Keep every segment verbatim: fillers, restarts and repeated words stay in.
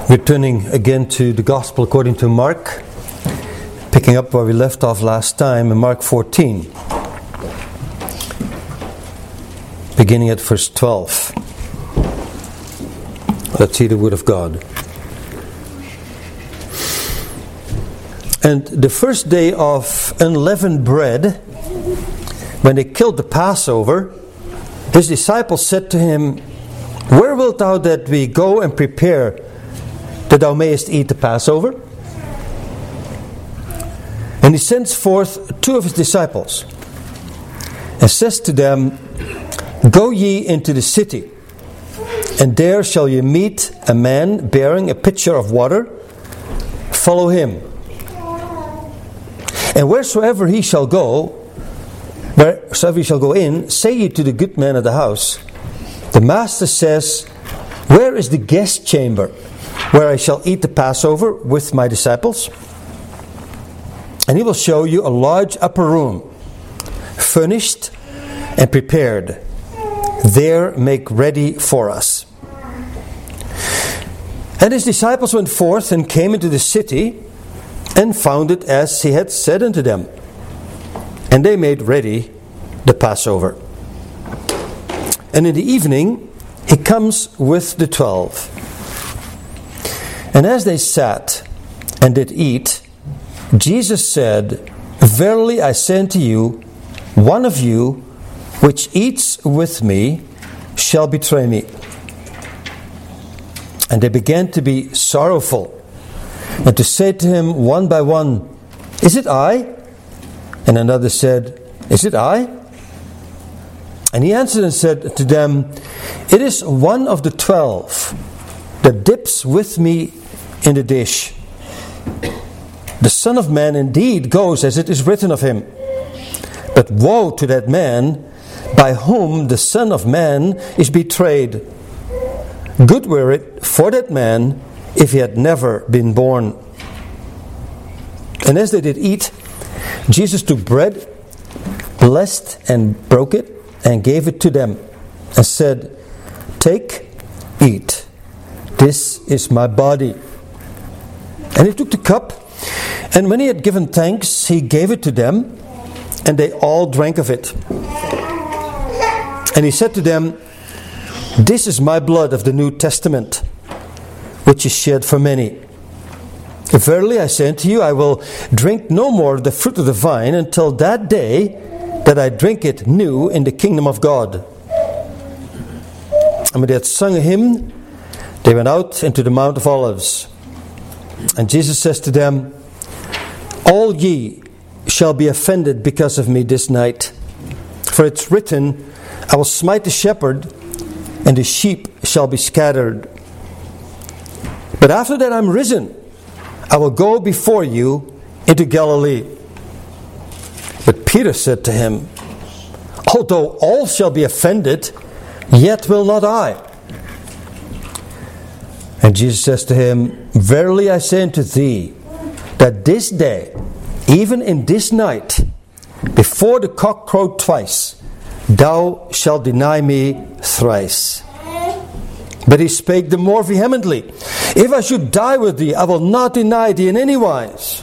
We're turning again to the Gospel according to Mark, picking up where we left off last time in Mark fourteen, beginning at verse twelve. Let's see the Word of God. And the first day of unleavened bread, when they killed the Passover, his disciples said to him, "Where wilt thou that we go and prepare that thou mayest eat the Passover?" And he sends forth two of his disciples, and says to them, "Go ye into the city, and there shall ye meet a man bearing a pitcher of water. Follow him. And wheresoever he shall go, wheresoever he shall go in, say ye to the good man of the house, the master says, Where is the guest chamber, where I shall eat the Passover with my disciples? And he will show you a large upper room, furnished and prepared. There make ready for us." And his disciples went forth and came into the city, and found it as he had said unto them. And they made ready the Passover. And in the evening he comes with the twelve. And as they sat and did eat, Jesus said, "Verily I say unto you, one of you which eats with me shall betray me." And they began to be sorrowful, and to say to him one by one, "Is it I?" And another said, "Is it I?" And he answered and said to them, "It is one of the twelve that dips with me in the dish. The Son of Man indeed goes as it is written of him. But woe to that man by whom the Son of Man is betrayed. Good were it for that man if he had never been born." And as they did eat, Jesus took bread, blessed and broke it, and gave it to them, and said, "Take, eat. This is my body." And he took the cup, and when he had given thanks, he gave it to them, and they all drank of it. And he said to them, "This is my blood of the New Testament, which is shed for many. Verily I say unto you, I will drink no more of the fruit of the vine until that day that I drink it new in the kingdom of God." And when they had sung a hymn, they went out into the Mount of Olives. And Jesus says to them, "All ye shall be offended because of me this night. For it's written, I will smite the shepherd, and the sheep shall be scattered. But after that I am risen, I will go before you into Galilee." But Peter said to him, "Although all shall be offended, yet will not I." And Jesus says to him, "Verily I say unto thee, that this day, even in this night, before the cock crow twice, thou shalt deny me thrice." But he spake the more vehemently, "If I should die with thee, I will not deny thee in any wise."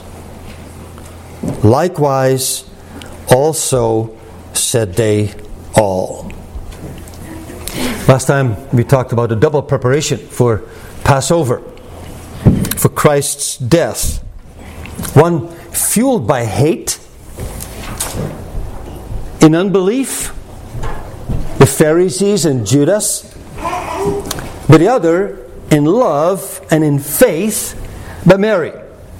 Likewise also said they all. Last time we talked about the double preparation for Passover, for Christ's death. One fueled by hate, in unbelief, the Pharisees and Judas, but the other in love and in faith by Mary,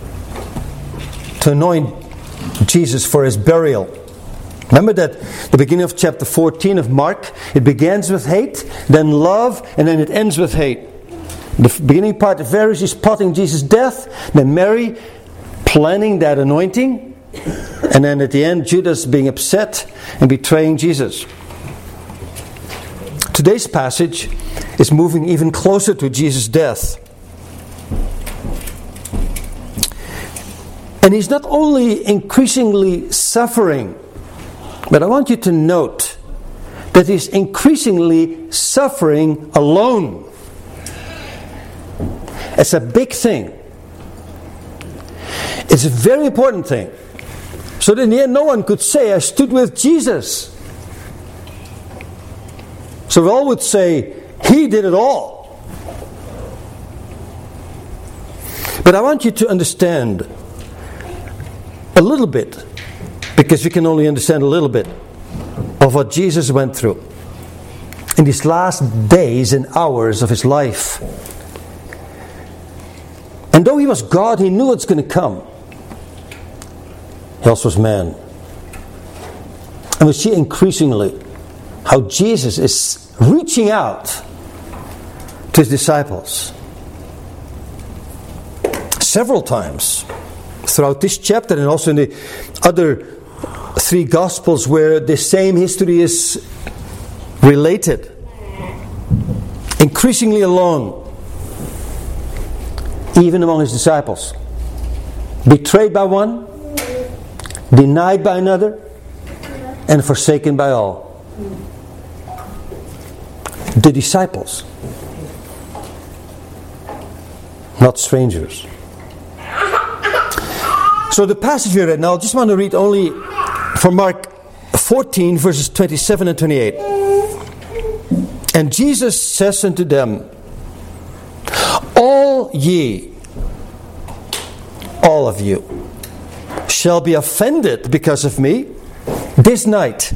to anoint Jesus for his burial. Remember that the beginning of chapter fourteen of Mark, it begins with hate, then love, and then it ends with hate. The beginning part, the Pharisees plotting Jesus' death, then Mary planning that anointing, and then at the end Judas being upset and betraying Jesus. Today's passage is moving even closer to Jesus' death. And he's not only increasingly suffering, but I want you to note that he's increasingly suffering alone. It's a big thing. It's a very important thing. So that in the end, no one could say, I stood with Jesus. So we all would say, he did it all. But I want you to understand a little bit, because we can only understand a little bit of what Jesus went through in these last days and hours of his life. And though he was God, he knew what's going to come. He also was man. And we see increasingly how Jesus is reaching out to his disciples. Several times throughout this chapter, and also in the other three Gospels where the same history is related. Increasingly alone, even among his disciples. Betrayed by one, denied by another, and forsaken by all. The disciples, not strangers. So the passage we read now, I just want to read only from Mark fourteen, verses twenty-seven and twenty-eight. And Jesus says unto them, all ye, all of you, shall be offended because of me this night.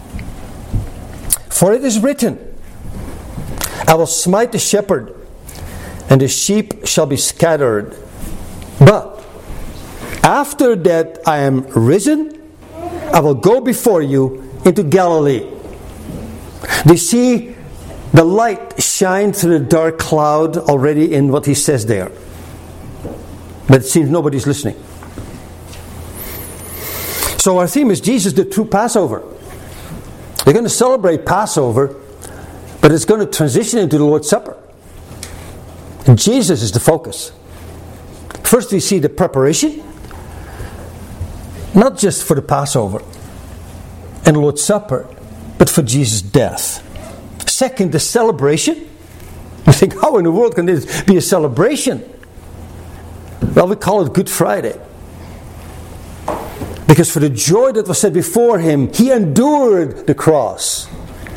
For it is written, I will smite the shepherd, and the sheep shall be scattered. But after that I am risen, I will go before you into Galilee. Do you see the light shine through the dark cloud already in what he says there? But it seems nobody's listening. So our theme is Jesus, the true Passover. We're going to celebrate Passover, but it's going to transition into the Lord's Supper. And Jesus is the focus. First we see the preparation, not just for the Passover and Lord's Supper, but for Jesus' death. Second, the celebration. You think, how in the world can this be a celebration? Well, we call it Good Friday. Because for the joy that was set before him, he endured the cross.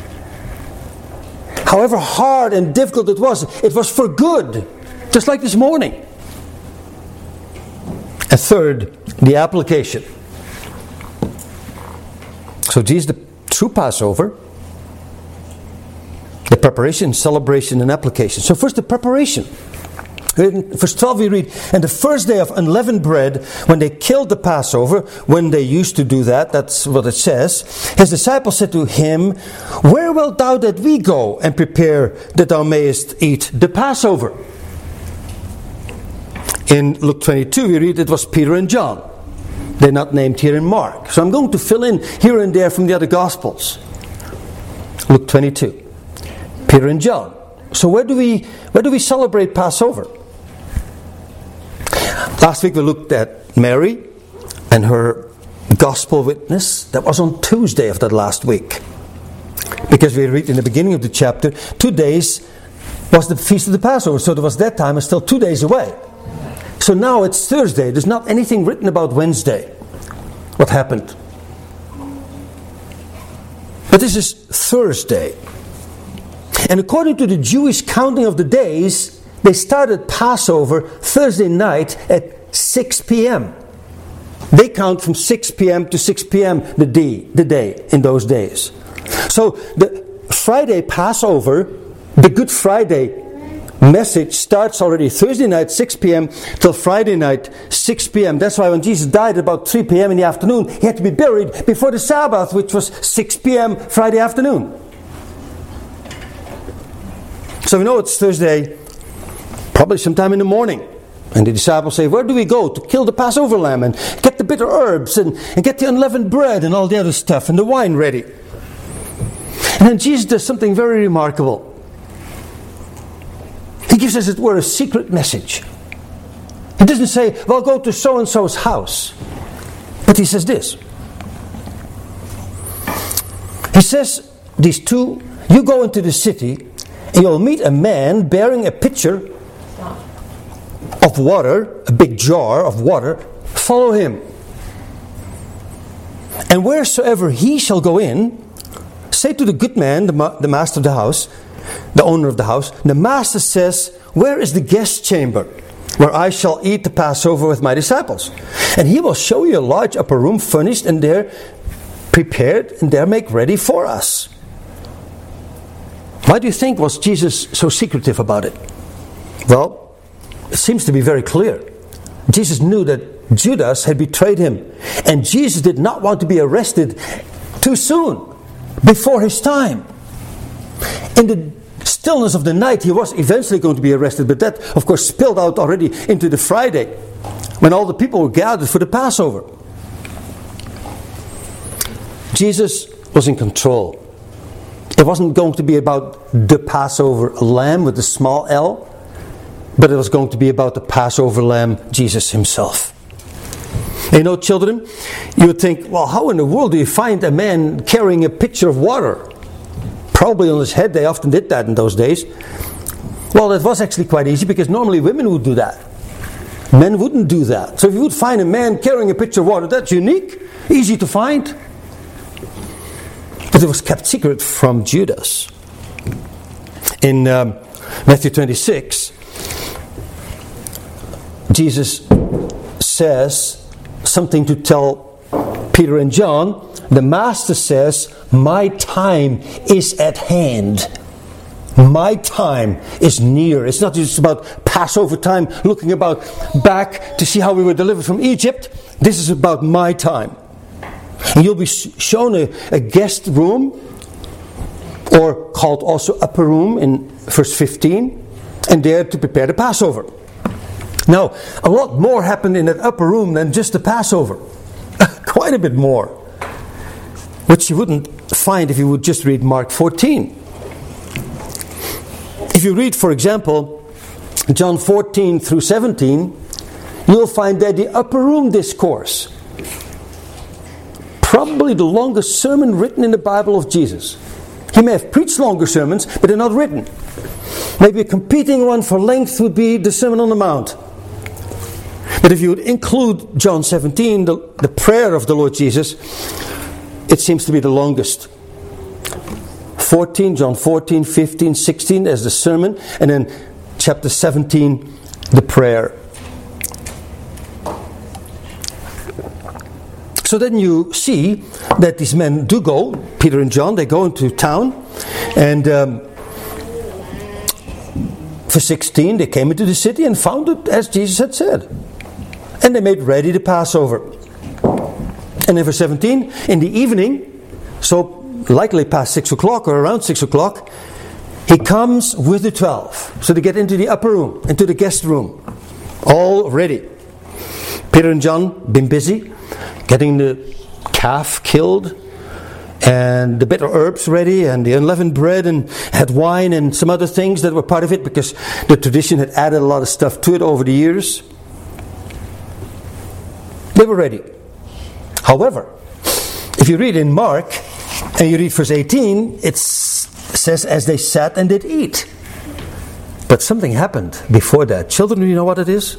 However hard and difficult it was, it was for good. Just like this morning. And third, the application. So Jesus, the true Passover, the preparation, celebration, and application. So first the preparation. In verse twelve we read, and the first day of unleavened bread, when they killed the Passover, when they used to do that, that's what it says, his disciples said to him, where wilt thou that we go and prepare that thou mayest eat the Passover? In Luke twenty-two we read it was Peter and John. They're not named here in Mark. So I'm going to fill in here and there from the other Gospels. Luke twenty-two. Peter and John. So where do we where do we celebrate Passover? Last week we looked at Mary and her gospel witness. That was on Tuesday of that last week. Because we read in the beginning of the chapter, two days was the feast of the Passover. So there was that time and still two days away. So now it's Thursday. There's not anything written about Wednesday. What happened? But this is Thursday. And according to the Jewish counting of the days, they started Passover Thursday night at six p.m. They count from six p.m. to six p.m. the day, the day in those days. So the Friday Passover, the Good Friday message starts already Thursday night six p.m. till Friday night six p.m. That's why when Jesus died about three p.m. in the afternoon, he had to be buried before the Sabbath, which was six p.m. Friday afternoon. So we know it's Thursday, probably sometime in the morning. And the disciples say, where do we go to kill the Passover lamb and get the bitter herbs and, and get the unleavened bread and all the other stuff and the wine ready? And then Jesus does something very remarkable. He gives us, as it were, a secret message. He doesn't say, well, go to so-and-so's house. But he says this. He says, these two, you go into the city and you'll meet a man bearing a pitcher of water, a big jar of water, follow him. And wheresoever he shall go in, say to the good man, the, ma- the master of the house, the owner of the house, the master says, where is the guest chamber, where I shall eat the Passover with my disciples? And he will show you a large upper room furnished, and there prepared, and there make ready for us. Why do you think was Jesus so secretive about it? Well, it seems to be very clear. Jesus knew that Judas had betrayed him, and Jesus did not want to be arrested too soon, before his time. In the stillness of the night, he was eventually going to be arrested, but that, of course, spilled out already into the Friday, when all the people were gathered for the Passover. Jesus was in control. It wasn't going to be about the Passover lamb with the small L, but it was going to be about the Passover lamb, Jesus himself. And you know, children, you would think, well, how in the world do you find a man carrying a pitcher of water? Probably on his head. They often did that in those days. Well, that was actually quite easy, because normally women would do that. Men wouldn't do that. So if you would find a man carrying a pitcher of water, that's unique, easy to find. But it was kept secret from Judas. In um, Matthew twenty-six, Jesus says something to tell Peter and John. The Master says, my time is at hand. My time is near. It's not just about Passover time, looking about back to see how we were delivered from Egypt. This is about my time. And you'll be shown a, a guest room, or called also upper room in verse fifteen, and there to prepare the Passover. Now, a lot more happened in that upper room than just the Passover. Quite a bit more. Which you wouldn't find if you would just read Mark fourteen. If you read, for example, John fourteen through seventeen, you'll find there the upper room discourse. Probably the longest sermon written in the Bible of Jesus. He may have preached longer sermons, but they're not written. Maybe a competing one for length would be the Sermon on the Mount. But if you would include John seventeen, the, the prayer of the Lord Jesus, it seems to be the longest. fourteen, John fourteen, fifteen, sixteen as the sermon, and then chapter seventeen, the prayer. So then you see that these men do go, Peter and John, they go into town, and um, verse sixteen, they came into the city and found it as Jesus had said. And they made ready the Passover. And in verse seventeen, in the evening, so likely past six o'clock or around six o'clock, he comes with the twelve. So they get into the upper room, into the guest room, all ready. Peter and John been busy getting the calf killed, and the bitter herbs ready, and the unleavened bread, and had wine and some other things that were part of it, because the tradition had added a lot of stuff to it over the years. They were ready. However, if you read in Mark, and you read verse eighteen, it says, as they sat and did eat. But something happened before that. Children, do you know what it is?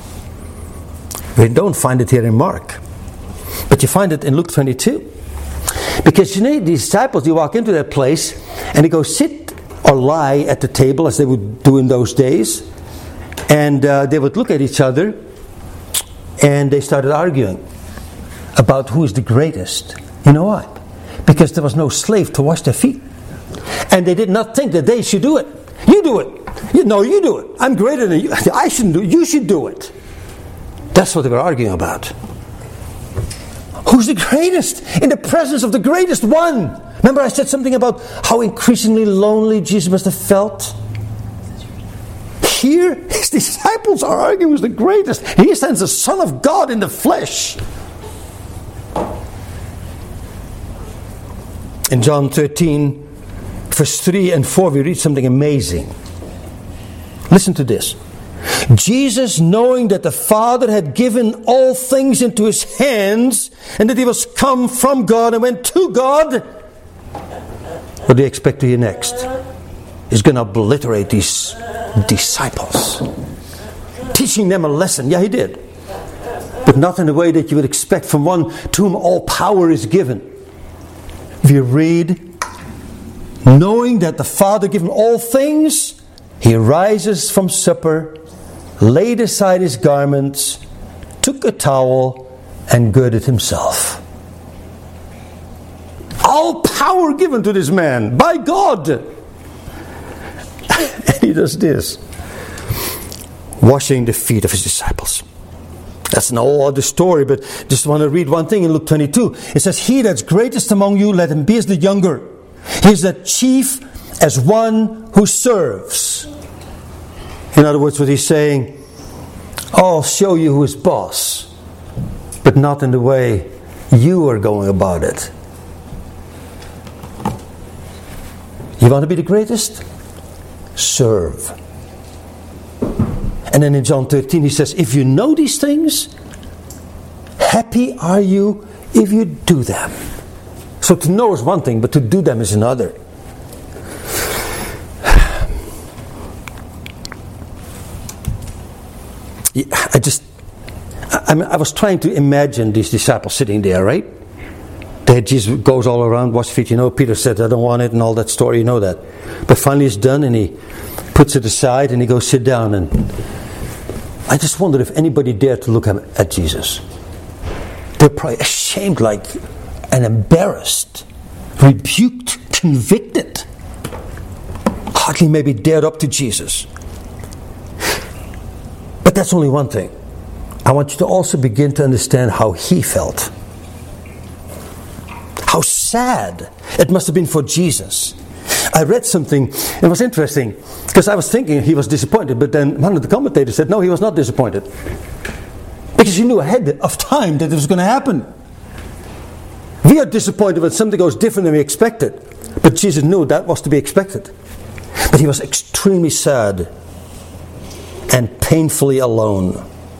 We don't find it here in Mark. But you find it in Luke twenty-two. Because you know, the disciples, you walk into that place, and they go sit or lie at the table, as they would do in those days. And uh, they would look at each other, and they started arguing about who is the greatest. You know why? Because there was no slave to wash their feet. And they did not think that they should do it. You do it. You, no, you do it. I'm greater than you. I shouldn't do it. You should do it. That's what they were arguing about. Who's the greatest? In the presence of the greatest one. Remember I said something about how increasingly lonely Jesus must have felt? Here, his disciples are arguing who's the greatest. Here stands the Son of God in the flesh. In John thirteen, verse three and four, we read something amazing. Listen to this. Jesus, knowing that the Father had given all things into his hands, and that he was come from God and went to God, what do you expect to hear next? He's going to obliterate these disciples. teaching them a lesson. Yeah, he did. But not in the way that you would expect from one to whom all power is given. If you read, knowing that the Father gave him all things, he rises from supper, laid aside his garments, took a towel, and girded himself. All power given to this man by God. And he does this, washing the feet of his disciples. That's an whole other story, but just want to read one thing in Luke twenty-two. It says, he that's greatest among you, let him be as the younger. He is the chief as one who serves. In other words, what he's saying, I'll show you who is boss, but not in the way you are going about it. You want to be the greatest? Serve. And then in John thirteen he says, if you know these things, happy are you if you do them. So to know is one thing, but to do them is another. I just, I, I was trying to imagine these disciples sitting there, right? That Jesus goes all around, wash feet. You know, Peter said, I don't want it, and all that story, you know that. But finally it's done, and he puts it aside, and he goes sit down. And I just wondered if anybody dared to look at Jesus. They're probably ashamed, like, and embarrassed, rebuked, convicted. Hardly maybe dared up to Jesus. But that's only one thing. I want you to also begin to understand how he felt. How sad it must have been for Jesus. I read something, it was interesting, because I was thinking he was disappointed, but then one of the commentators said, no, he was not disappointed. Because he knew ahead of time that it was going to happen. We are disappointed when something goes different than we expected. But Jesus knew that was to be expected. But he was extremely sad and painfully alone.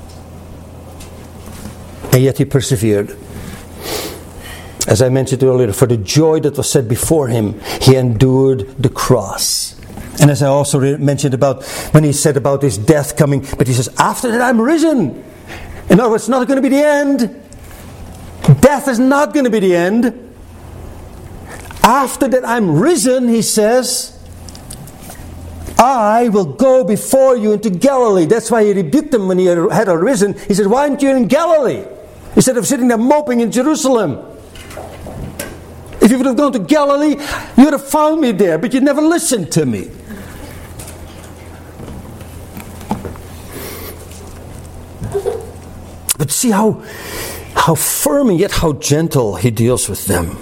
And yet he persevered. As I mentioned earlier, for the joy that was set before him, he endured the cross. And as I also re- mentioned about when he said about his death coming, but he says, after that I'm risen. In other words, it's not going to be the end. Death is not going to be the end. After that I'm risen, he says, I will go before you into Galilee. That's why he rebuked them when he had arisen. He said, why aren't you in Galilee? Instead of sitting there moping in Jerusalem. If you would have gone to Galilee, you would have found me there, but you never listened to me. But see how, how firm and yet how gentle he deals with them.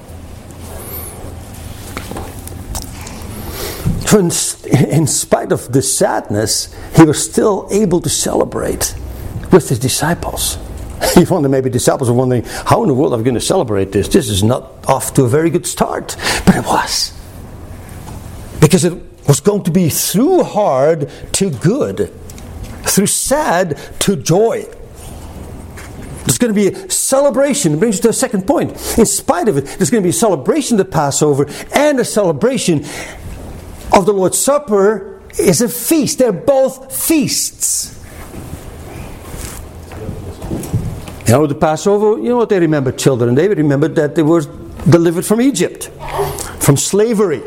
For in, in spite of the sadness, he was still able to celebrate with his disciples. You wonder, maybe disciples are wondering, how in the world are we going to celebrate this? This is not off to a very good start. But it was. Because it was going to be through hard to good. Through sad to joy. There's going to be a celebration. It brings us to a second point. In spite of it, there's going to be a celebration of the Passover and a celebration of the Lord's Supper is a feast. They're both feasts. You know, the Passover, you know what they remember, children? They remembered that they were delivered from Egypt, from slavery.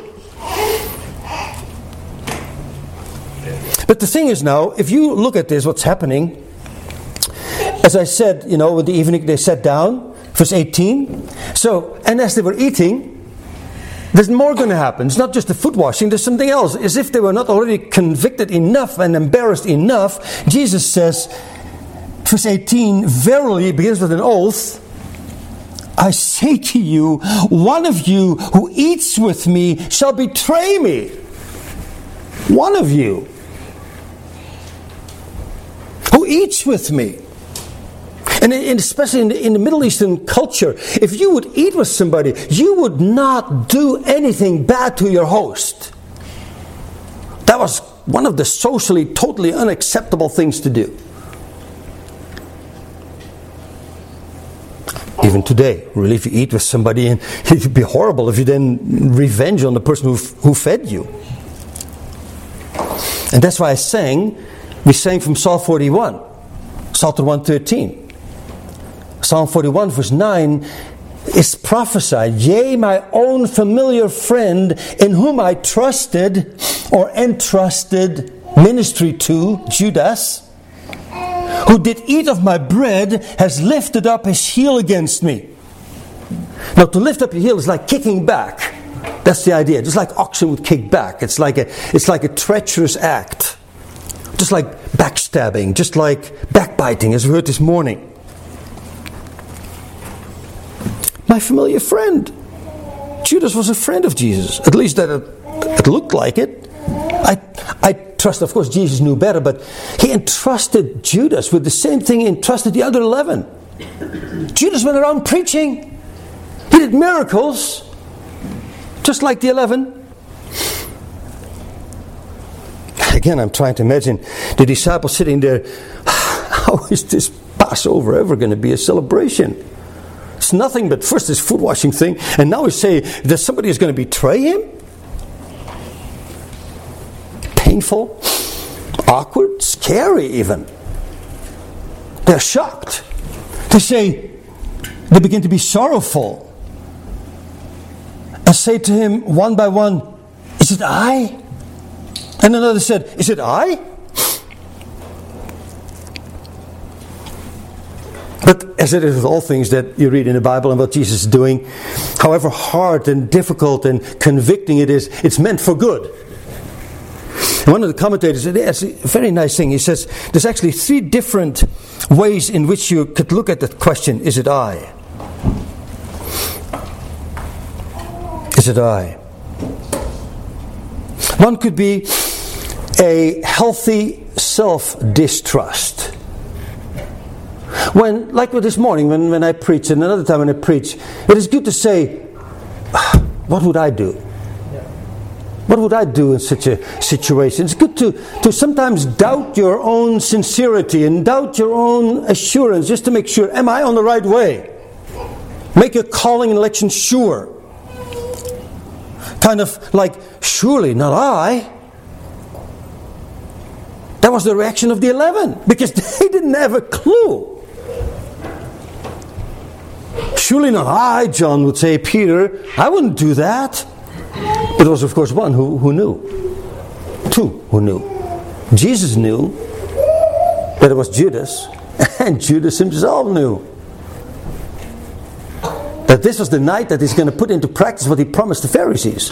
But the thing is now, if you look at this, what's happening, as I said, you know, in the evening they sat down, verse eighteen. So, and as they were eating, there's more going to happen. It's not just the foot washing, there's something else. As if they were not already convicted enough and embarrassed enough, Jesus says, verse eighteen, verily, begins with an oath, I say to you, one of you who eats with me shall betray me. One of you who eats with me. And especially in the, in the Middle Eastern culture, if you would eat with somebody, you would not do anything bad to your host. That was one of the socially totally unacceptable things to do. Even today, really, if you eat with somebody, and it would be horrible if you then revenge on the person who, who fed you. And that's why I sang, We sang from Psalm forty-one, Psalm one thirteen. Psalm forty-one verse nine is prophesied, yea, my own familiar friend in whom I trusted or entrusted ministry to, Judas, who did eat of my bread, has lifted up his heel against me. Now, to lift up your heel is like kicking back. That's the idea. Just like oxen would kick back. It's like a, it's like a treacherous act. Just like backstabbing. Just like backbiting, as we heard this morning. My familiar friend. Judas was a friend of Jesus. At least that it, it looked like it. I, I trust, of course, Jesus knew better, but he entrusted Judas with the same thing he entrusted the other eleven. Judas went around preaching. He did miracles, just like the eleven. Again, I'm trying to imagine the disciples sitting there. How is this Passover ever going to be a celebration? It's nothing but first this foot washing thing, and now we say that somebody is going to betray him? Painful, awkward, scary even. They're shocked. They say, they begin to be sorrowful. And say to him one by one, is it I? And another said, is it I? But as it is with all things that you read in the Bible and what Jesus is doing, however hard and difficult and convicting it is, it's meant for good. And one of the commentators, it's a very nice thing. He says, there's actually three different ways in which you could look at the question, is it I? Is it I? One could be a healthy self-distrust. When, like with this morning, when, when I preach, and another time when I preach, it is good to say, what would I do? What would I do in such a situation? It's good to, to sometimes doubt your own sincerity and doubt your own assurance, just to make sure, am I on the right way? Make your calling and election sure. Kind of like, surely not I. That was the reaction of the eleven, because they didn't have a clue. Surely not I, John would say. Peter, I wouldn't do that. But there was, of course, one who, who knew. Two who knew. Jesus knew that it was Judas, and Judas himself knew that this was the night that he's going to put into practice what he promised the Pharisees.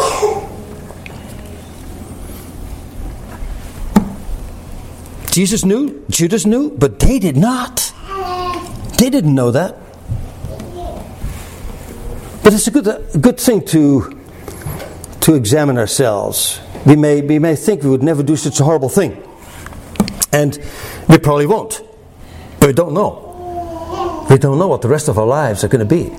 Jesus knew, Judas knew, but they did not. They didn't know that. But it's a good, a good thing to, to examine ourselves. We may, we may think we would never do such a horrible thing. And we probably won't. But we don't know. We don't know what the rest of our lives are going to be.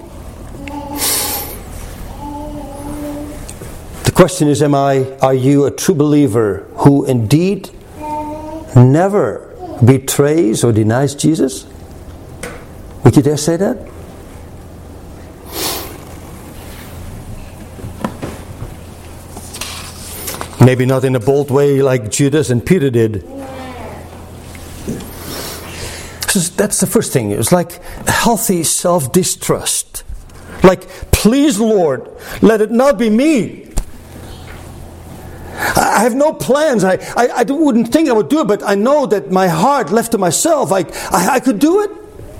The question is, am I, are you a true believer who indeed never betrays or denies Jesus? Would you dare say that? Maybe not in a bold way like Judas and Peter did. So that's the first thing. It was like a healthy self-distrust. Like, please Lord, let it not be me. I have no plans. I, I, I wouldn't think I would do it, but I know that my heart left to myself, I, I, I could do it.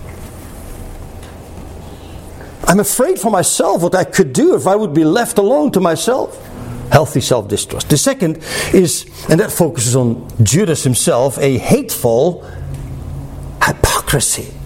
I'm afraid for myself what I could do if I would be left alone to myself. Healthy self-distrust. The second is, and that focuses on Judas himself, a hateful hypocrisy.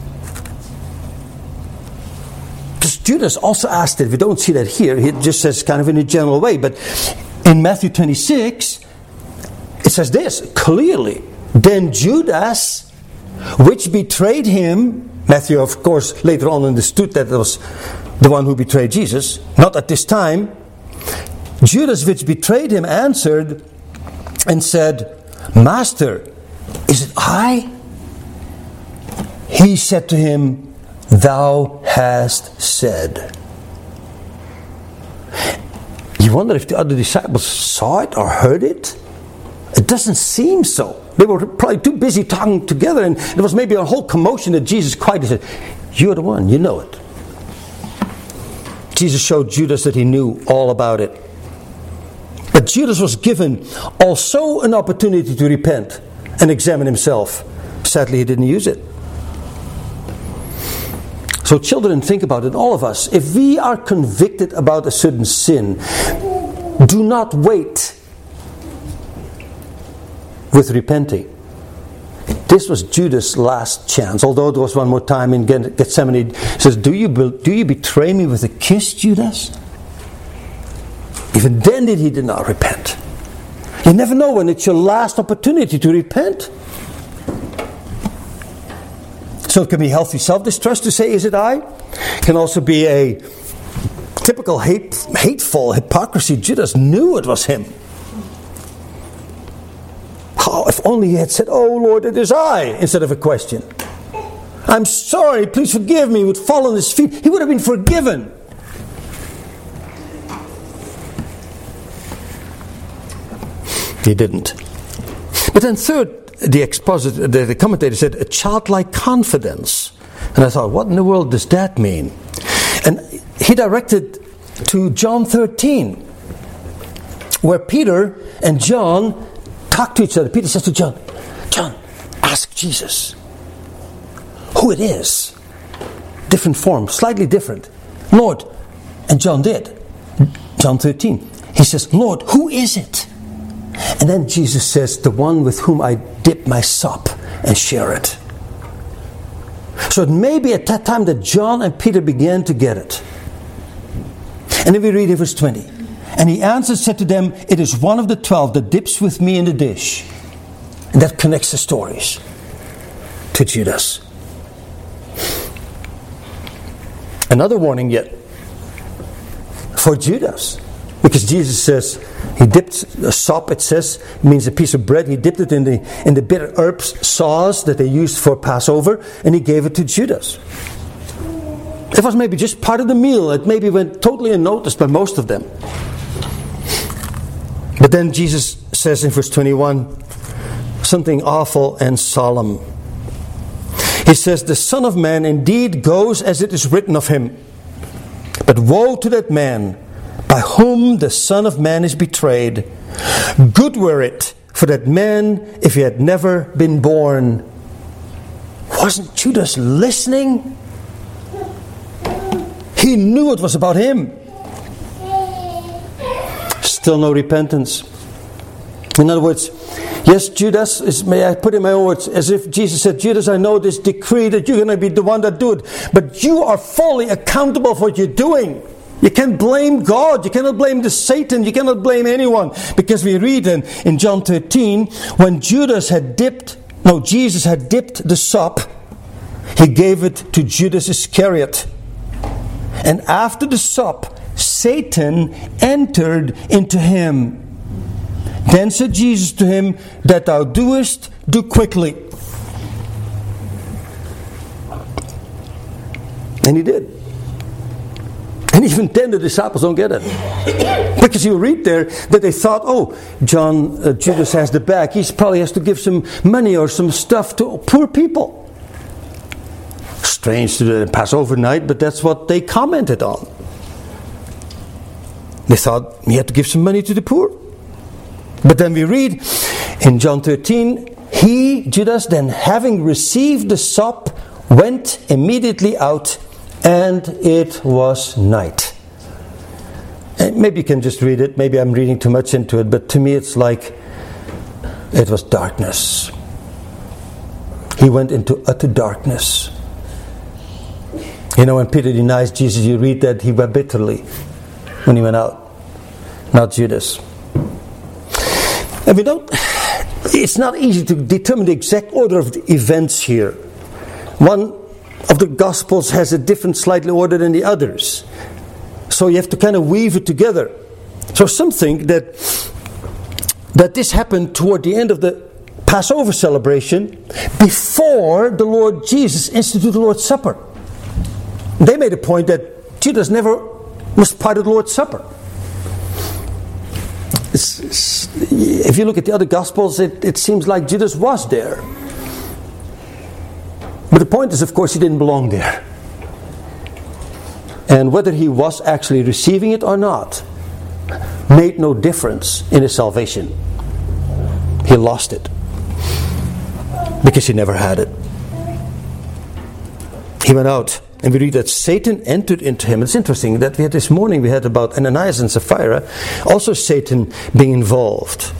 Because Judas also asked it. We don't see that here. He just says kind of in a general way. But in Matthew twenty-six, it says this, clearly. Then Judas, which betrayed him, Matthew, of course, later on understood that it was the one who betrayed Jesus. Not at this time. Judas, which betrayed him, answered and said, Master, is it I? He said to him, Thou hast said. You wonder if the other disciples saw it or heard it? It doesn't seem so. They were probably too busy talking together, and there was maybe a whole commotion that Jesus quietly said, "You're the one, you know it." Jesus showed Judas that he knew all about it. But Judas was given also an opportunity to repent and examine himself. Sadly, he didn't use it. So children, think about it, all of us. If we are convicted about a certain sin, do not wait with repenting. This was Judas' last chance. Although there was one more time in Gethsemane, he says, do you, do you betray me with a kiss, Judas? Even then did he did not repent. You never know when it's your last opportunity to repent. So it can be healthy self-distrust to say, is it I? It can also be a typical hate, hateful hypocrisy. Judas knew it was him. Oh, if only he had said, "Oh Lord, it is I," instead of a question. "I'm sorry, please forgive me," he would fall on his feet. He would have been forgiven. He didn't. But then third, the expositor, the, the commentator said, a childlike confidence. And I thought, what in the world does that mean? And he directed to John thirteen, where Peter and John talk to each other. Peter says to John, "John, ask Jesus who it is." Different form, slightly different. "Lord," and John did. John thirteen. He says, "Lord, who is it?" And then Jesus says, "The one with whom I dip my sop and share it." So it may be at that time that John and Peter began to get it. And then we read in verse twenty. "And he answered, said to them, it is one of the twelve that dips with me in the dish." And that connects the stories to Judas. Another warning yet for Judas. Because Jesus says, he dipped a sop, it says, it means a piece of bread. He dipped it in the, in the bitter herbs sauce that they used for Passover, and he gave it to Judas. It was maybe just part of the meal. It maybe went totally unnoticed by most of them. But then Jesus says in verse twenty-one, something awful and solemn. He says, "The Son of Man indeed goes as it is written of him. But woe to that man by whom the Son of Man is betrayed. Good were it for that man if he had never been born." Wasn't Judas listening? He knew it was about him. Still no repentance. In other words, yes, Judas, is, may I put in my own words, as if Jesus said, "Judas, I know this decree that you're going to be the one that do it, but you are fully accountable for what you're doing. You can't blame God. You cannot blame the Satan. You cannot blame anyone." Because we read in, in John thirteen, when Judas had dipped, no, Jesus had dipped the sop, he gave it to Judas Iscariot. And after the sop, Satan entered into him. Then said Jesus to him, "That thou doest, do quickly." And he did. And even then the disciples don't get it. Because you read there that they thought, oh, John, uh, Judas has the bag. He probably has to give some money or some stuff to poor people. Strange to the Passover night, but that's what they commented on. They thought he had to give some money to the poor. But then we read in John thirteen, he, Judas, then having received the sop, went immediately out, and it was night. And maybe you can just read it. Maybe I'm reading too much into it, but to me it's like it was darkness. He went into utter darkness. You know, when Peter denies Jesus, you read that he wept bitterly when he went out. Not Judas. And we don't, it's not easy to determine the exact order of the events here. One of the Gospels has a different slightly order than the others. So you have to kind of weave it together. So some think that, that this happened toward the end of the Passover celebration before the Lord Jesus instituted the Lord's Supper. They made a point that Judas never was part of the Lord's Supper. It's, if you look at the other Gospels, it, it seems like Judas was there. But the point is, of course, he didn't belong there. And whether he was actually receiving it or not made no difference in his salvation. He lost it because he never had it. He went out, and we read that Satan entered into him. It's interesting that we had this morning, we had about Ananias and Sapphira, also Satan being involved.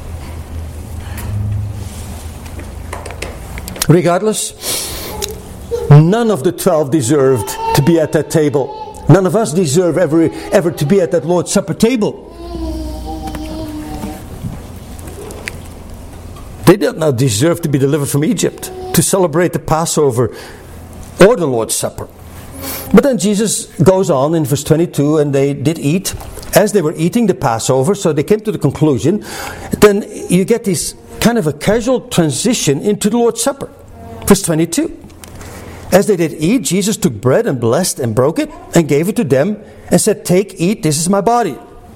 Regardless, none of the twelve deserved to be at that table. None of us deserve ever, ever to be at that Lord's Supper table. They did not deserve to be delivered from Egypt, to celebrate the Passover or the Lord's Supper. But then Jesus goes on in verse twenty-two, and they did eat. As they were eating the Passover, so they came to the conclusion, then you get this kind of a casual transition into the Lord's Supper. Verse twenty-two. As they did eat, Jesus took bread and blessed and broke it and gave it to them and said, "Take, eat, this is my body."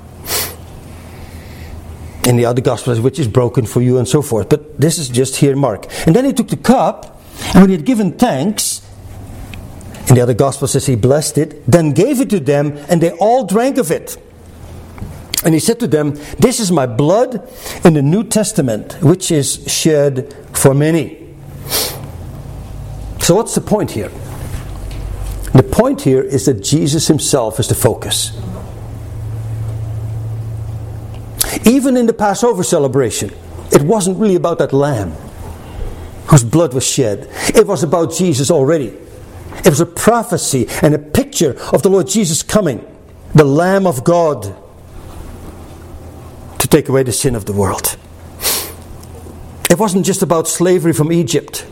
In the other Gospels, which is broken for you, and so forth. But this is just here in Mark. And then he took the cup, and when he had given thanks, in the other Gospel says he blessed it, then gave it to them, and they all drank of it. And he said to them, "This is my blood in the New Testament, which is shed for many." So what's the point here? The point here is that Jesus himself is the focus. Even in the Passover celebration, it wasn't really about that lamb whose blood was shed. It was about Jesus already. It was a prophecy and a picture of the Lord Jesus coming, the Lamb of God, to take away the sin of the world. It wasn't just about slavery from Egypt.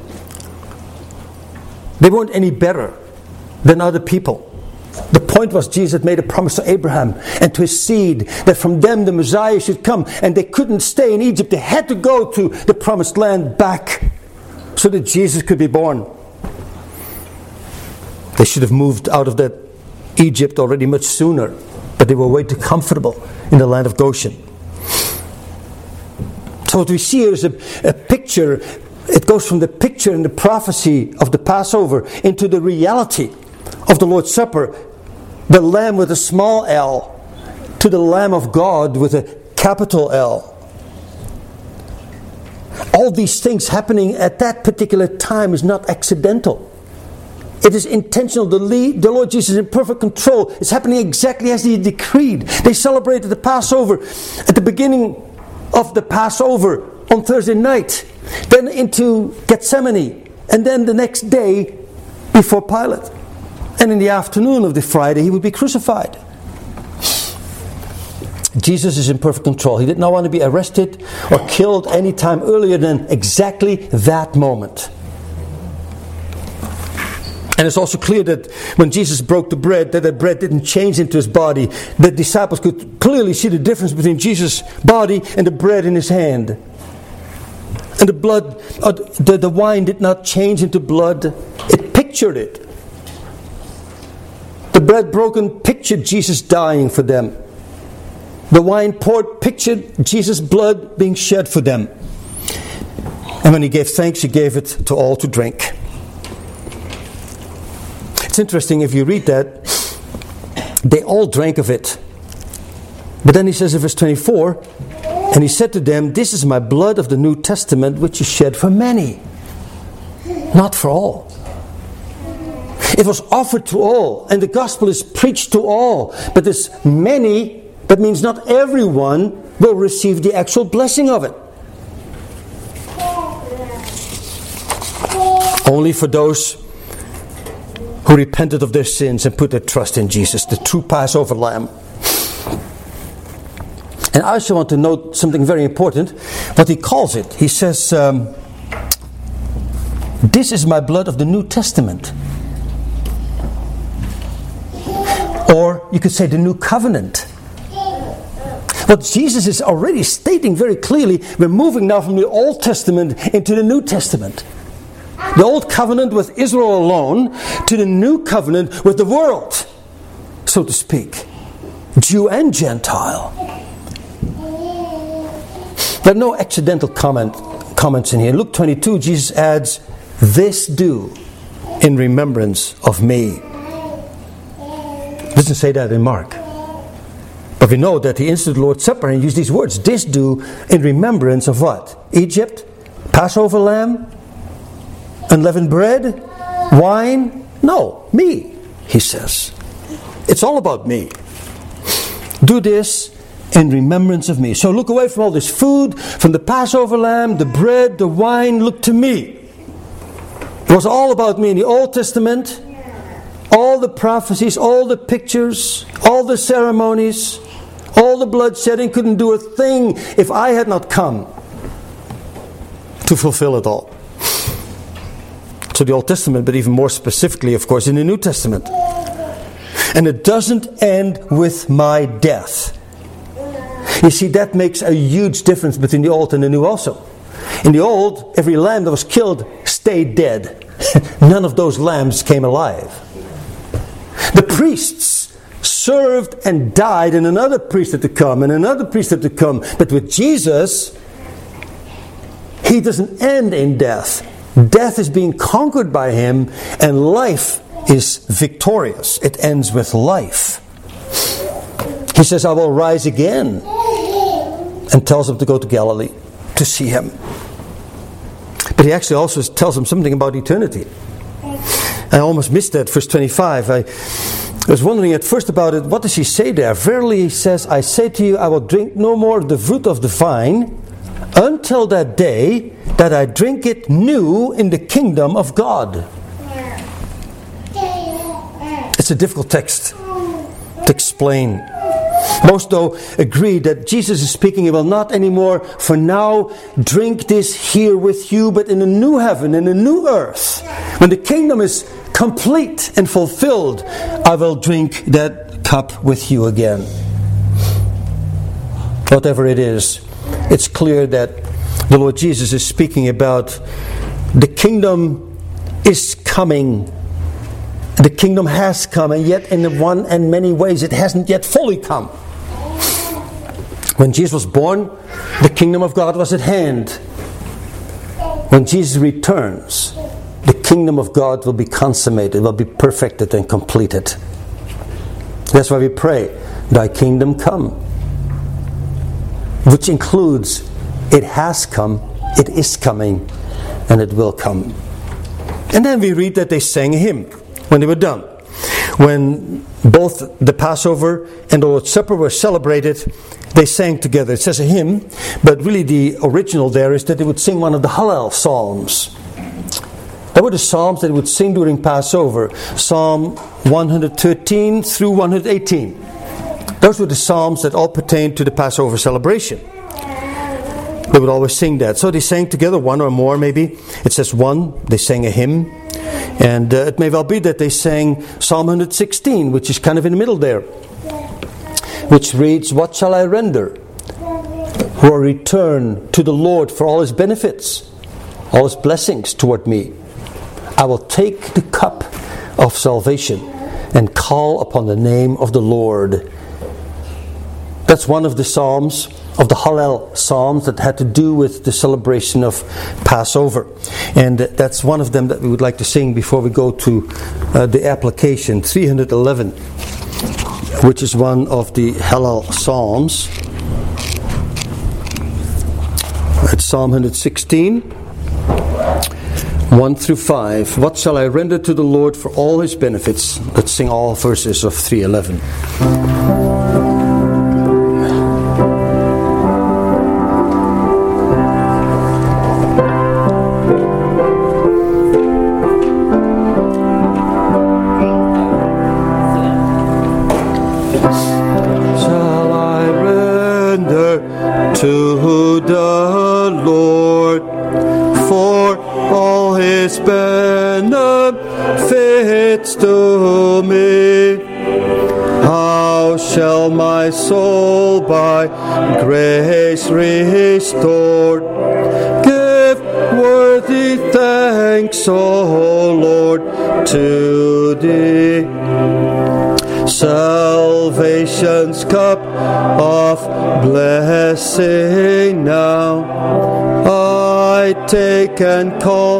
They weren't any better than other people. The point was Jesus had made a promise to Abraham and to his seed that from them the Messiah should come, and they couldn't stay in Egypt. They had to go to the promised land back so that Jesus could be born. They should have moved out of that Egypt already much sooner, but they were way too comfortable in the land of Goshen. So what we see here is a, a picture. It goes from the picture and the prophecy of the Passover into the reality of the Lord's Supper, the Lamb with a small L, to the Lamb of God with a capital L. All these things happening at that particular time is not accidental. It is intentional. The, lead, the Lord Jesus is in perfect control. It's happening exactly as He decreed. They celebrated the Passover at the beginning of the Passover on Thursday night, then into Gethsemane, and then the next day before Pilate. And in the afternoon of the Friday, He would be crucified. Jesus is in perfect control. He did not want to be arrested or killed any time earlier than exactly that moment. And it's also clear that when Jesus broke the bread, that the bread didn't change into His body. The disciples could clearly see the difference between Jesus' body and the bread in His hand. And the blood, uh, the, the wine did not change into blood. It pictured it. The bread broken pictured Jesus dying for them. The wine poured pictured Jesus' blood being shed for them. And when He gave thanks, He gave it to all to drink. It's interesting, if you read that, they all drank of it. But then He says in verse twenty-four, and He said to them, "This is my blood of the New Testament, which is shed for many, not for all." It was offered to all, and the gospel is preached to all. But this many, that means not everyone will receive the actual blessing of it. Only for those who repented of their sins and put their trust in Jesus, the true Passover Lamb. And I also want to note something very important, what He calls it. He says, um, "This is my blood of the New Testament." Or you could say the New Covenant. What Jesus is already stating very clearly, we're moving now from the Old Testament into the New Testament. The Old Covenant with Israel alone to the New Covenant with the world, so to speak. Jew and Gentile. There are no accidental comment, comments in here. In Luke twenty-two, Jesus adds, "This do in remembrance of me." It doesn't say that in Mark. But we know that he instituted the Lord's Supper and used these words. This do in remembrance of what? Egypt? Passover lamb? Unleavened bread? Wine? No, me, he says. It's all about me. Do this in remembrance of me. So look away from all this food, from the Passover lamb, the bread, the wine. Look to me. It was all about me in the Old Testament. All the prophecies, all the pictures, all the ceremonies, all the bloodshedding couldn't do a thing if I had not come to fulfill it all. So the Old Testament, but even more specifically, of course, in the New Testament. And it doesn't end with my death. You see, that makes a huge difference between the Old and the New also. In the Old, every lamb that was killed stayed dead. None of those lambs came alive. The priests served and died, and another priest had to come, and another priest had to come. But with Jesus, he doesn't end in death. Death is being conquered by him, and life is victorious. It ends with life. He says, "I will rise again," and tells them to go to Galilee to see him. But he actually also tells them something about eternity. I almost missed that, verse twenty-five. I was wondering at first about it. What does he say there? Verily, he says, "I say to you, I will drink no more of the fruit of the vine until that day that I drink it new in the kingdom of God." It's a difficult text to explain. Most, though, agree that Jesus is speaking, "He will not anymore for now drink this here with you, but in a new heaven, in a new earth. When the kingdom is complete and fulfilled, I will drink that cup with you again." Whatever it is, it's clear that the Lord Jesus is speaking about the kingdom is coming. The kingdom has come, and yet in one and many ways it hasn't yet fully come. When Jesus was born, the kingdom of God was at hand. When Jesus returns, the kingdom of God will be consummated, will be perfected and completed. That's why we pray, "Thy kingdom come," which includes it has come, it is coming, and it will come. And then we read that they sang a hymn when they were done. When both the Passover and the Lord's Supper were celebrated, they sang together. It says a hymn, but really the original there is that they would sing one of the Hallel Psalms. That were the Psalms that they would sing during Passover. Psalm one thirteen through one eighteen. Those were the Psalms that all pertained to the Passover celebration. They would always sing that. So they sang together, one or more maybe. It says one, they sang a hymn. And uh, it may well be that they sang Psalm one sixteen, which is kind of in the middle there, which reads, "What shall I render or return to the Lord for all his benefits, all his blessings toward me? I will take the cup of salvation and call upon the name of the Lord." That's one of the Psalms, of the Hallel Psalms, that had to do with the celebration of Passover. And that's one of them that we would like to sing before we go to uh, the application, three eleven, which is one of the Hallel Psalms. It's Psalm one sixteen, one through five. "What shall I render to the Lord for all his benefits?" Let's sing all verses of three eleven. To the Lord for all his benefits to me. How shall my soul by grace restored give worthy thanks, O Lord, to thee? salvation's cup of blessing now. I take and call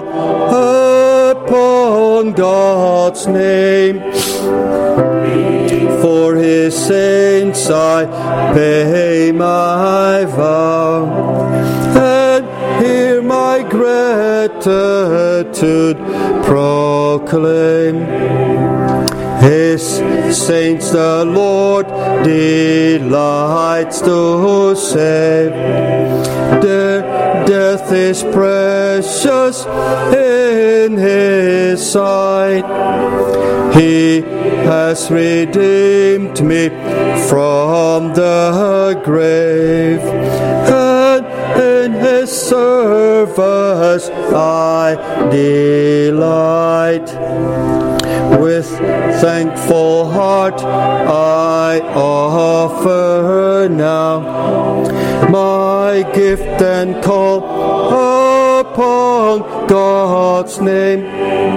upon God's name. For His saints I pay my vow, and hear my gratitude proclaim. His saints the Lord delights to save. Their death is precious in His sight. He has redeemed me from the grave, and in His service I delight. With thankful heart I offer now my gift and call upon God's name.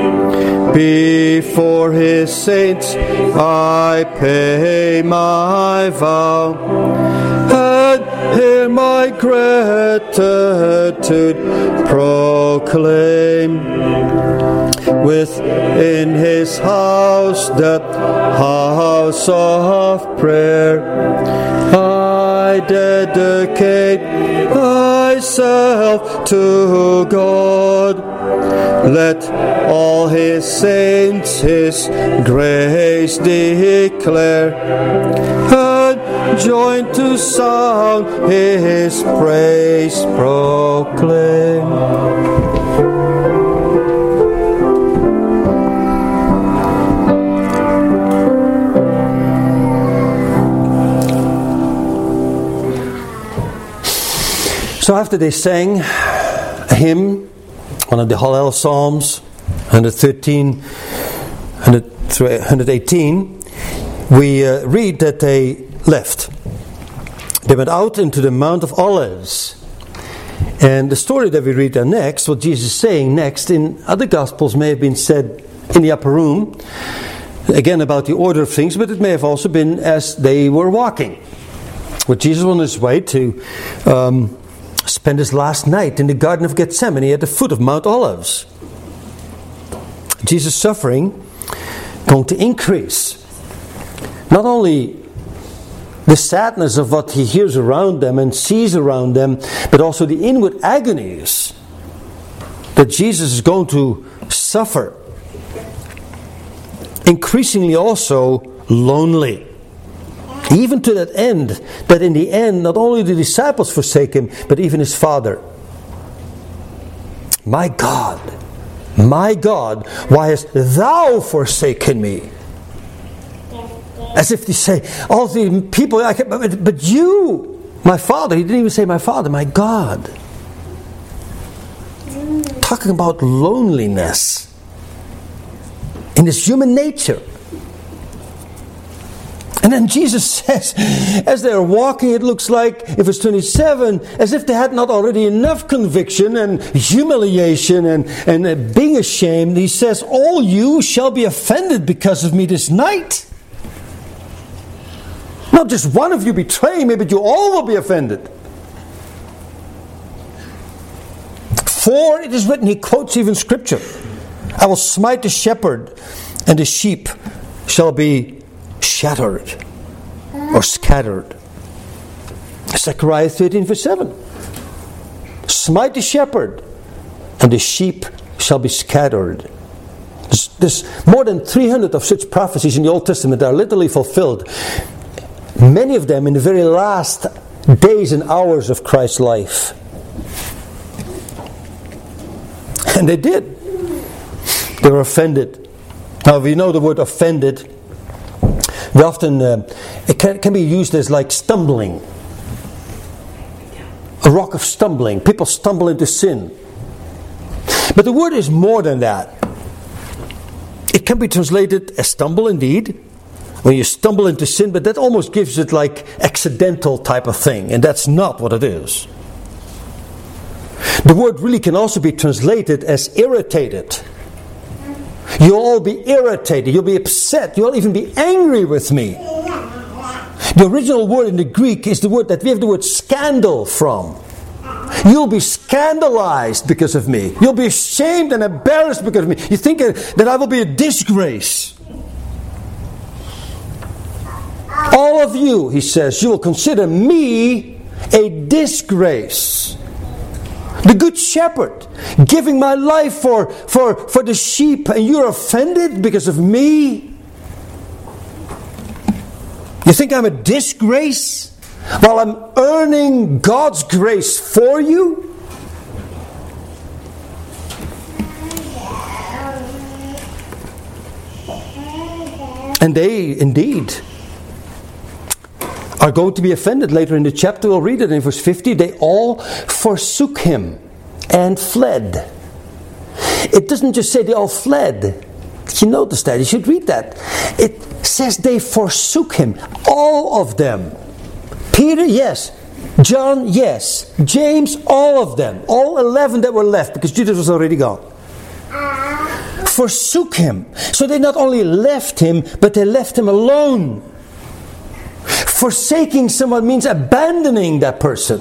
Before His saints I pay my vow, and hear my gratitude proclaim. Within His house, the house of prayer, I dedicate myself to God. Let all His saints His grace declare, and join to sound His praise proclaim. So after they sang a hymn, one of the Hallel Psalms, one thirteen, one eighteen, we uh, read that they left. They went out into the Mount of Olives. And the story that we read there next, what Jesus is saying next, in other Gospels may have been said in the upper room, again about the order of things, but it may have also been as they were walking. With Jesus on his way to um, spend his last night in the Garden of Gethsemane at the foot of Mount Olives. Jesus' suffering going to increase. Not only the sadness of what he hears around them and sees around them, but also the inward agonies that Jesus is going to suffer. Increasingly also lonely. Even to that end, that in the end, not only the disciples forsake him, but even his Father. My God, my God, why hast thou forsaken me? As if they say, all the people, I can, but, but you, my Father. He didn't even say my Father, my God. Talking about loneliness in his human nature. And then Jesus says, as they're walking, it looks like, in verse twenty-seven, as if they had not already enough conviction and humiliation and, and being ashamed. He says, all you shall be offended because of me this night. Not just one of you betray me, but you all will be offended. For it is written, he quotes even Scripture, I will smite the shepherd, and the sheep shall be shattered or scattered. Zechariah thirteen verse seven. Smite the shepherd, and the sheep shall be scattered. There's, there's more than three hundred of such prophecies in the Old Testament that are literally fulfilled. Many of them in the very last days and hours of Christ's life. And they did. They were offended. Now, we know the word offended. We often, uh, it can, can be used as like stumbling. A rock of stumbling. People stumble into sin. But the word is more than that. It can be translated as stumble indeed. When you stumble into sin, but that almost gives it like accidental type of thing. And that's not what it is. The word really can also be translated as irritated. You'll all be irritated. You'll be upset. You'll even be angry with me. The original word in the Greek is the word that we have the word scandal from. You'll be scandalized because of me. You'll be ashamed and embarrassed because of me. You think that I will be a disgrace. All of you, he says, you will consider me a disgrace. The good shepherd, giving my life for, for, for the sheep, and you're offended because of me? You think I'm a disgrace while I'm earning God's grace for you? And they indeed are going to be offended. Later in the chapter, we'll read it in verse fifty. They all forsook him and fled. It doesn't just say they all fled. Did you notice that? You should read that. It says they forsook him. All of them. Peter, yes. John, yes. James, all of them. All eleven that were left, because Judas was already gone. Forsook him. So they not only left him, but they left him alone. Forsaking someone means abandoning that person.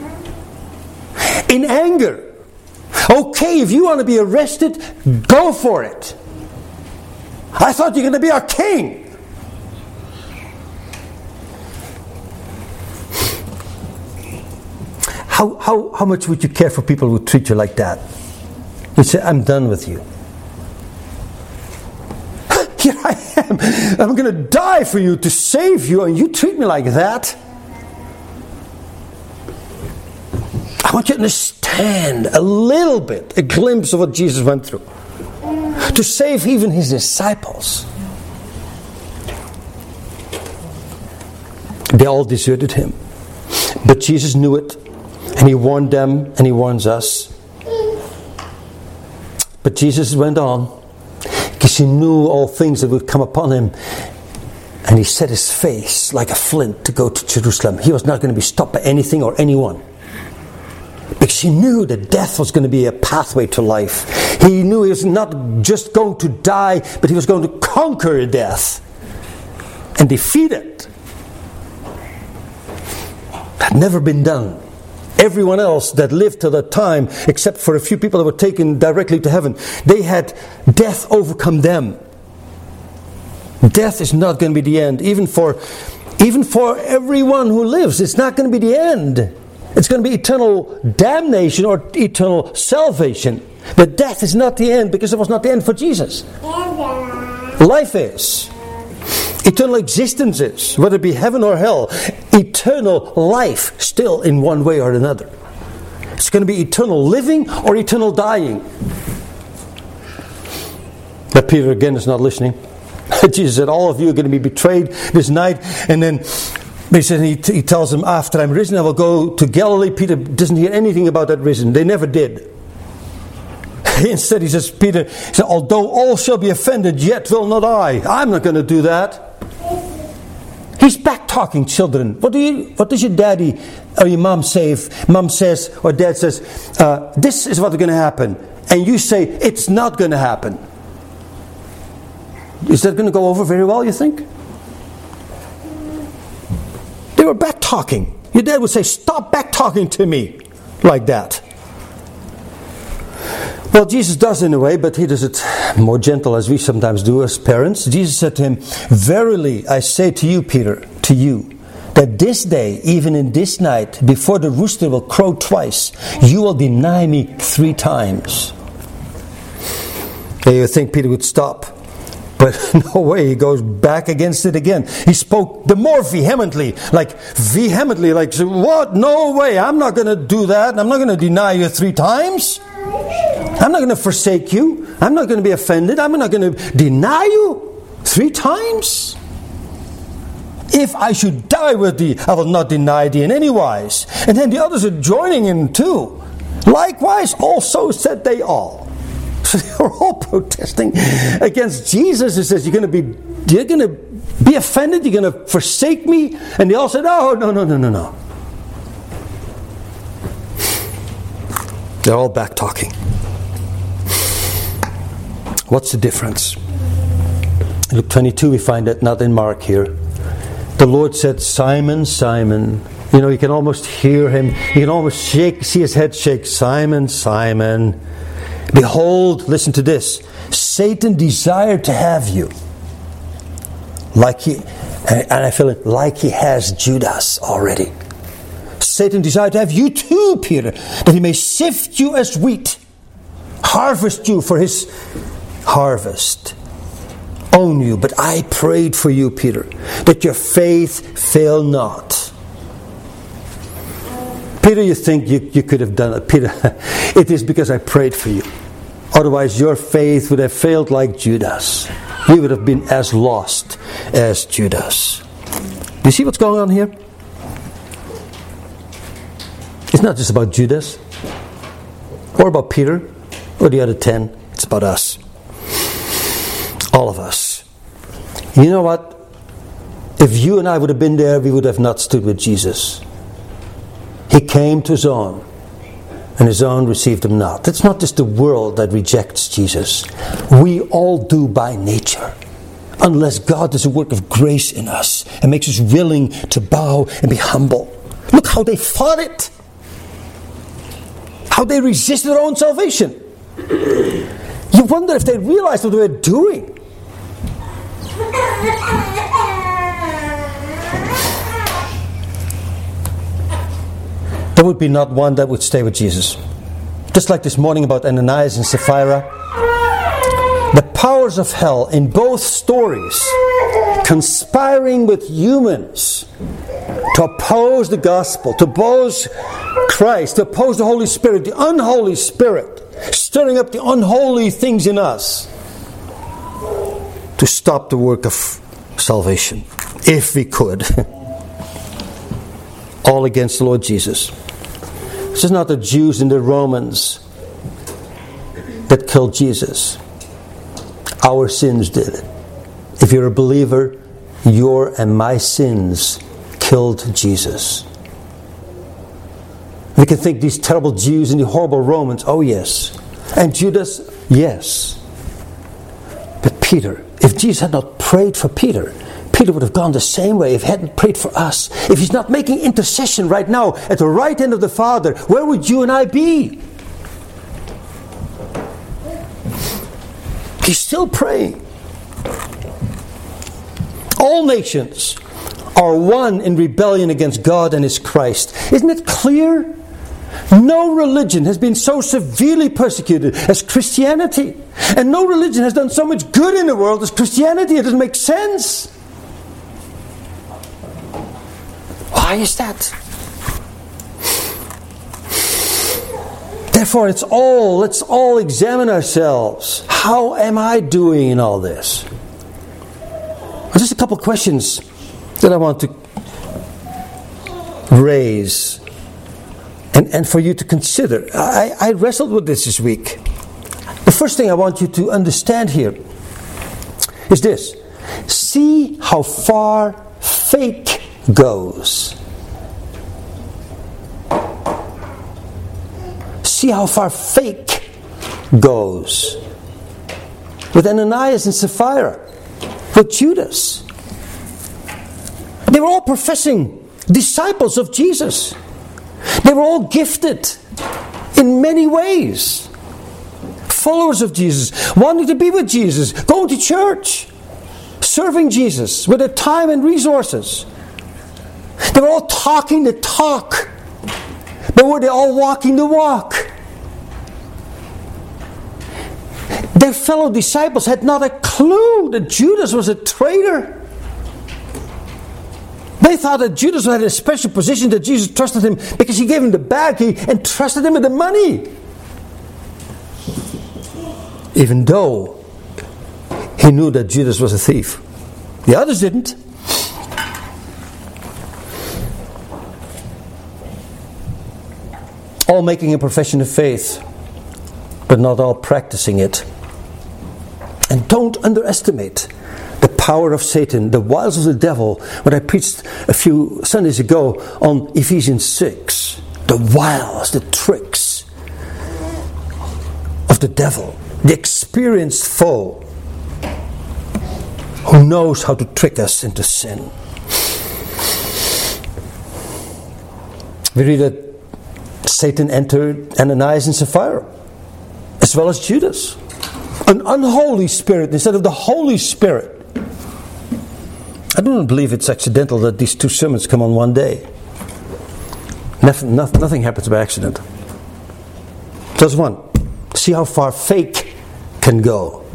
In anger. Okay, if you want to be arrested, go for it. I thought you're going to be our king. How, how, how much would you care for people who treat you like that? You say, I'm done with you. Here I am. I'm going to die for you to save you, and you treat me like that. I want you to understand a little bit, a glimpse of what Jesus went through to save even his disciples. They all deserted him. But Jesus knew it, and he warned them, and he warns us. But Jesus went on, because he knew all things that would come upon him. And he set his face like a flint to go to Jerusalem. He was not going to be stopped by anything or anyone. Because he knew that death was going to be a pathway to life. He knew he was not just going to die, but he was going to conquer death and defeat it. That had never been done. Everyone else that lived till that time, except for a few people that were taken directly to heaven, they had death overcome them. Death is not going to be the end. Even for, even for everyone who lives, it's not going to be the end. It's going to be eternal damnation or eternal salvation. But death is not the end, because it was not the end for Jesus. Life is. Eternal existence is. Whether it be heaven or hell. Eternal life still in one way or another. It's going to be eternal living or eternal dying. But Peter again is not listening. Jesus said, all of you are going to be betrayed this night. And then he said, he, he tells them, after I'm risen, I will go to Galilee. Peter doesn't hear anything about that risen. They never did. Instead, he says, Peter, he said, although all shall be offended, yet will not I. I'm not going to do that. He's back talking, children. What do you? What does your daddy or your mom say if mom says or dad says, uh, this is what's going to happen, and you say it's not going to happen? Is that going to go over very well, you think? They were back talking. Your dad would say, stop back talking to me like that. Well, Jesus does in a way, but he does it more gentle, as we sometimes do as parents. Jesus said to him, verily I say to you, Peter, to you, that this day, even in this night, before the rooster will crow twice, you will deny me three times. And you think Peter would stop. But no way, he goes back against it again. He spoke the more vehemently, like vehemently, like, what? No way, I'm not going to do that. I'm not going to deny you three times. I'm not going to forsake you. I'm not going to be offended. I'm not going to deny you three times. If I should die with thee, I will not deny thee in any wise. And then the others are joining in too. Likewise, also said they all. So they were all protesting against Jesus. He says, you're going to be, you're going to be offended. You're going to forsake me. And they all said, oh, no, no, no, no, no. They're all back talking. What's the difference? In Luke twenty-two we find that, not in Mark here. The Lord said, Simon, Simon. You know, you can almost hear him. You can almost shake, see his head shake. Simon, Simon. Behold, listen to this. Satan desired to have you. Like he, and I feel it, like he has Judas already. Satan desired to have you too, Peter, that he may sift you as wheat. Harvest you for his harvest. Own you. But I prayed for you, Peter, that your faith fail not. Peter, you think you, you could have done it. Peter, it is because I prayed for you. Otherwise your faith would have failed like Judas. You would have been as lost as Judas. Do you see what's going on here? It's not just about Judas, or about Peter, or the other ten. It's about us. All of us. You know what? If you and I would have been there, we would have not stood with Jesus. He came to his own, and his own received him not. It's not just the world that rejects Jesus. We all do by nature. Unless God does a work of grace in us and makes us willing to bow and be humble. Look how they fought it. How they resisted their own salvation. You wonder if they realized what they were doing. There would be not one that would stay with Jesus. Just like this morning about Ananias and Sapphira. The powers of hell in both stories conspiring with humans to oppose the gospel, to oppose Christ, to oppose the Holy Spirit, the unholy Spirit, stirring up the unholy things in us to stop the work of salvation, if we could. All against the Lord Jesus. This is not the Jews and the Romans that killed Jesus. Our sins did it. If you're a believer, your and my sins killed Jesus. We can think these terrible Jews and the horrible Romans, oh yes. And Judas, yes. But Peter, if Jesus had not prayed for Peter, Peter would have gone the same way if he hadn't prayed for us. If he's not making intercession right now at the right hand of the Father, where would you and I be? He's still praying. All nations are one in rebellion against God and His Christ. Isn't it clear? No religion has been so severely persecuted as Christianity. And no religion has done so much good in the world as Christianity. It doesn't make sense. Why is that? Therefore, it's all, let's all examine ourselves. How am I doing in all this? Just a couple of questions that I want to raise and, and for you to consider. I, I wrestled with this this week. The first thing I want you to understand here is this. See how far fake goes. See how far fake goes. With Ananias and Sapphira. With Judas. They were all professing disciples of Jesus. They were all gifted in many ways. Followers of Jesus. Wanting to be with Jesus. Going to church. Serving Jesus with their time and resources. They were all talking the talk. But were they all walking the walk? Their fellow disciples had not a clue that Judas was a traitor. They thought that Judas had a special position, that Jesus trusted him because he gave him the bag, he entrusted him with the money. Even though he knew that Judas was a thief. The others didn't. All making a profession of faith, but not all practicing it. And don't underestimate the power of Satan, the wiles of the devil. What I preached a few Sundays ago on Ephesians six. The wiles, the tricks of the devil. the experienced foe who knows how to trick us into sin. We read that Satan entered Ananias and Sapphira, as well as Judas. An unholy spirit instead of the Holy Spirit. I don't believe it's accidental that these two sermons come on one day. Nothing, nothing happens by accident. Just one. See how far fake can go.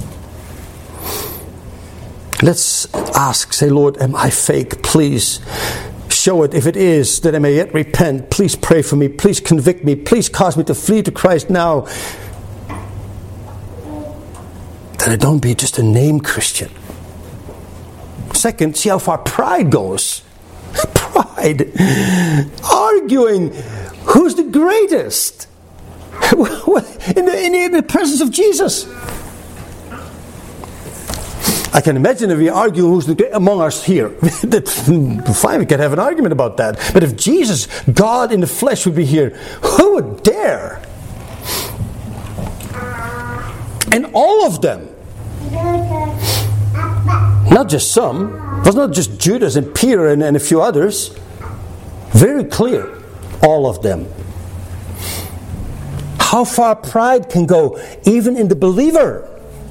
Let's ask, say, Lord, am I fake? Please show it. If it is, that I may yet repent. Please pray for me. Please convict me. Please cause me to flee to Christ now. That I don't be just a name Christian. Second, see how far pride goes. Pride. Arguing who's the greatest. In the, in the presence of Jesus. I can imagine if we argue who's the greatest among us here. Fine, we can have an argument about that. But if Jesus, God in the flesh, would be here, who would dare? And all of them. Not just some. It was not just Judas and Peter and, and a few others. Very clear. All of them. How far pride can go, even in the believer.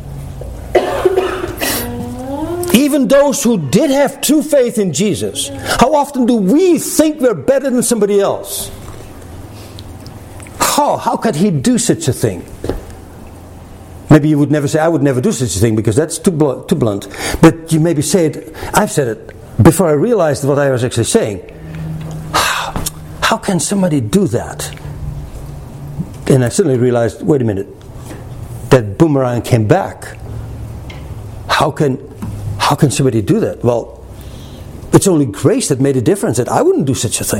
Even those who did have true faith in Jesus. How often do we think we're better than somebody else? How? How could he do such a thing? Maybe you would never say, I would never do such a thing, because that's too, bl- too blunt. But you maybe say it, I've said it, before I realized what I was actually saying. How, how can somebody do that? And I suddenly realized, wait a minute, that boomerang came back. How can, how can somebody do that? Well, it's only grace that made a difference, that I wouldn't do such a thing.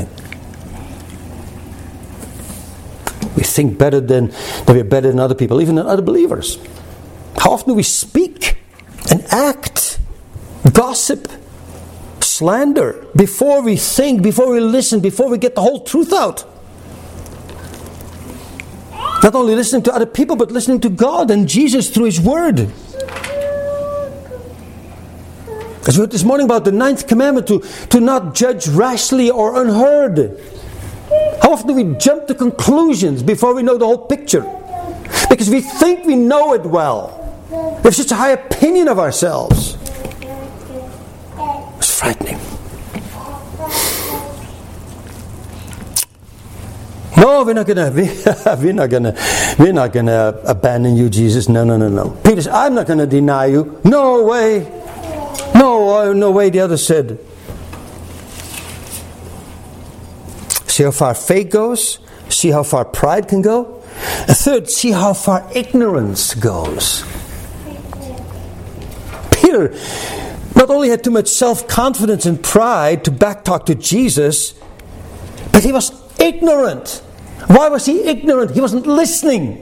We think better than, that we're better than other people, even than other believers. How often do we speak and act, gossip, slander, before we think, before we listen, before we get the whole truth out? Not only listening to other people, but listening to God and Jesus through His Word. As we heard this morning about the ninth commandment, to, to not judge rashly or unheard. How often do we jump to conclusions before we know the whole picture? Because we think we know it well. We have such a high opinion of ourselves. It's frightening. No, we're not gonna. We're not gonna. We're not gonna abandon you, Jesus. No, no, no, no. Peter said, "I'm not gonna deny you." No way. No, no way. The other said. See how far faith goes. See how far pride can go. A third, see how far ignorance goes. Peter not only had too much self-confidence and pride to backtalk to Jesus, but he was ignorant. Why was he ignorant? He wasn't listening.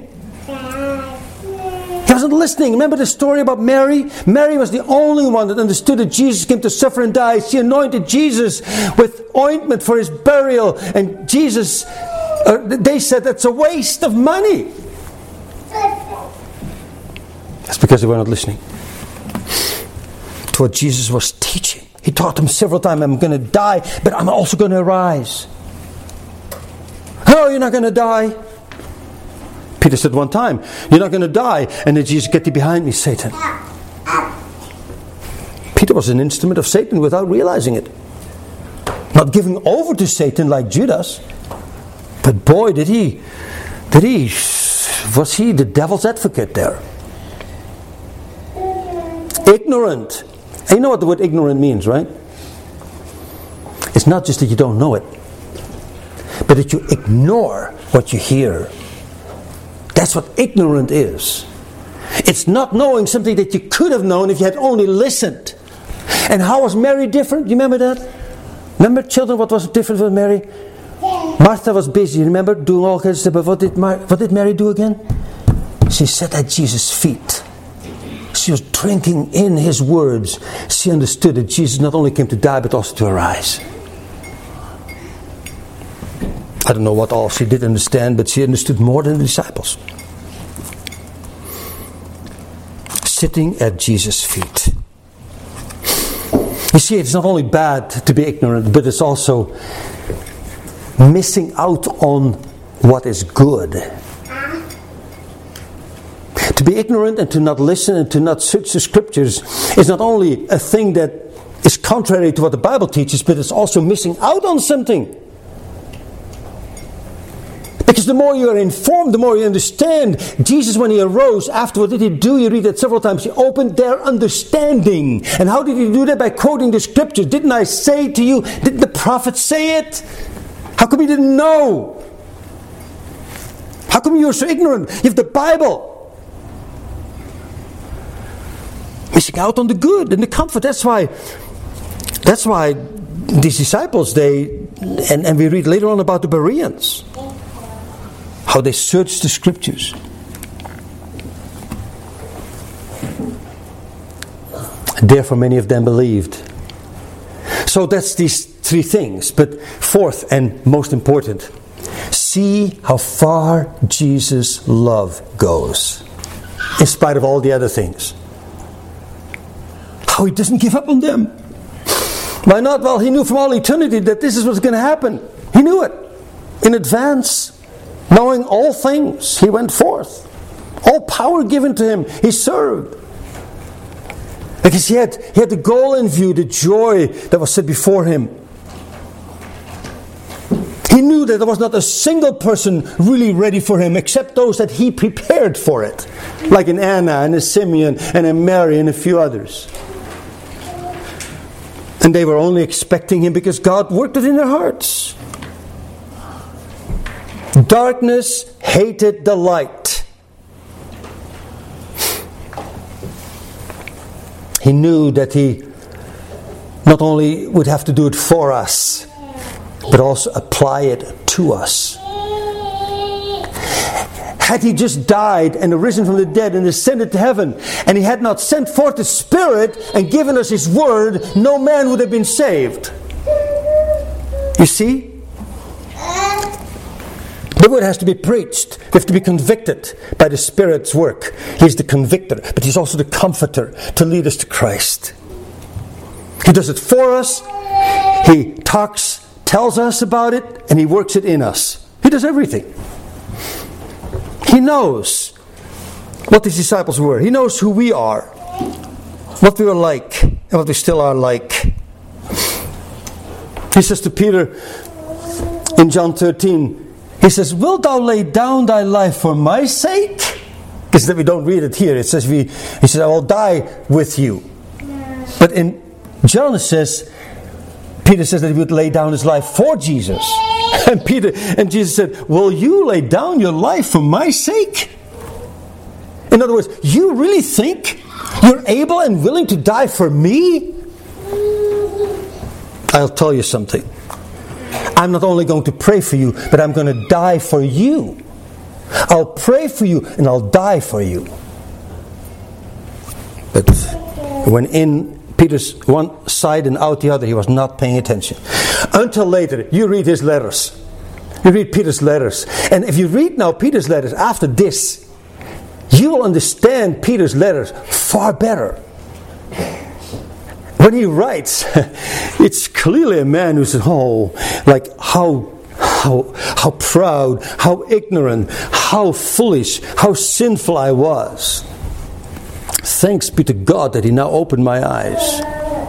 He wasn't listening. Remember the story about Mary? Mary was the only one that understood that Jesus came to suffer and die. She anointed Jesus with ointment for His burial. And Jesus, uh, they said that's a waste of money. That's because they were not listening to what Jesus was teaching. He taught them several times, I'm going to die, but I'm also going to arise. No, you're not going to die. Peter said one time, you're not going to die. And then Jesus, get thee behind me, Satan. Peter was an instrument of Satan without realizing it. Not giving over to Satan like Judas. But boy, did he, did he, was he the devil's advocate there. Ignorant. And you know what the word ignorant means, right? It's not just that you don't know it, but that you ignore what you hear. That's what ignorant is. It's not knowing something that you could have known if you had only listened. And how was Mary different? You remember that? Remember, children, what was different with Mary? Martha was busy, remember, doing all kinds of stuff. But what did, Mar- what did Mary do again? She sat at Jesus' feet. She was drinking in His words. She understood that Jesus not only came to die, but also to arise. I don't know what all she did understand, but she understood more than the disciples. sitting at Jesus' feet. You see, it's not only bad to be ignorant, but it's also missing out on what is good. To be ignorant and to not listen and to not search the Scriptures is not only a thing that is contrary to what the Bible teaches, but it's also missing out on something. Because the more you are informed, the more you understand. Jesus, when he arose, after what did he do? You read that several times. He opened their understanding. And how did he do that? By quoting the Scriptures. Didn't I say to you? Didn't the prophet say it? How come you didn't know? How come you are so ignorant? You have the Bible. Missing out on the good and the comfort. That's why That's why these disciples, they, and, and we read later on about the Bereans, how they searched the Scriptures. And therefore many of them believed. So that's these three things. But fourth and most important, see how far Jesus' love goes, in spite of all the other things. How he doesn't give up on them. Why not? Well, he knew from all eternity that this is what's going to happen. He knew it in advance. Knowing all things, he went forth. All power given to him, he served. Because he had, he had the goal in view, the joy that was set before him. He knew that there was not a single person really ready for him except those that he prepared for it. Like an Anna and a Simeon and a Mary and a few others. And they were only expecting him because God worked it in their hearts. Darkness hated the light. He knew that he not only would have to do it for us, but also apply it to us. Had he just died and arisen from the dead and ascended to heaven, and he had not sent forth the Spirit and given us his word, no man would have been saved. You see? The word has to be preached. We have to be convicted by the Spirit's work. He's the convictor, but he's also the comforter to lead us to Christ. He does it for us. He talks, tells us about it, and he works it in us. He does everything. He knows what these disciples were. He knows who we are, what we were like, and what we still are like. He says to Peter in John thirteen, he says, "Wilt thou lay down thy life for my sake?" Because we don't read it here. It says, we, he says, "I will die with you." But in John it says, Peter says that he would lay down his life for Jesus. And Peter and Jesus said, "Will you lay down your life for my sake?" In other words, you really think you're able and willing to die for me? I'll tell you something. I'm not only going to pray for you, but I'm going to die for you. I'll pray for you and I'll die for you. But when in Peter's one side and out the other, he was not paying attention. Until later, you read his letters. You read Peter's letters. And if you read now Peter's letters after this, you will understand Peter's letters far better. When he writes, it's clearly a man who says, oh, like how, how, how proud, how ignorant, how foolish, how sinful I was. Thanks be to God that he now opened my eyes.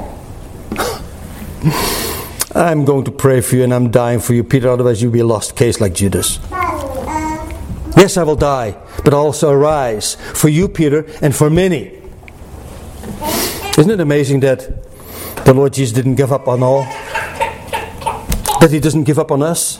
I'm going to pray for you and I'm dying for you, Peter, otherwise you'll be a lost case like Judas. Yes, I will die, but I'll also arise for you, Peter, and for many. Isn't it amazing that the Lord Jesus didn't give up on all? That he doesn't give up on us?